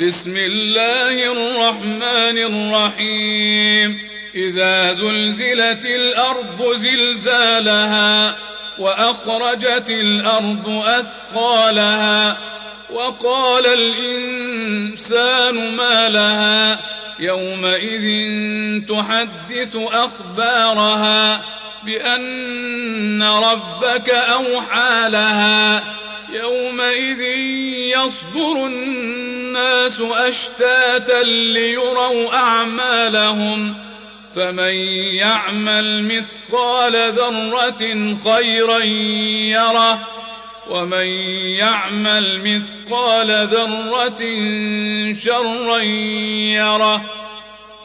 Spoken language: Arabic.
بسم الله الرحمن الرحيم إذا زلزلت الأرض زلزالها وأخرجت الأرض أثقالها وقال الإنسان ما لها يومئذ تحدث أخبارها بأن ربك أوحى لها يومئذ يصدر الناس أشتاتا ليروا أعمالهم فمن يعمل مثقال ذرة خيرا يره ومن يعمل مثقال ذرة شرا يره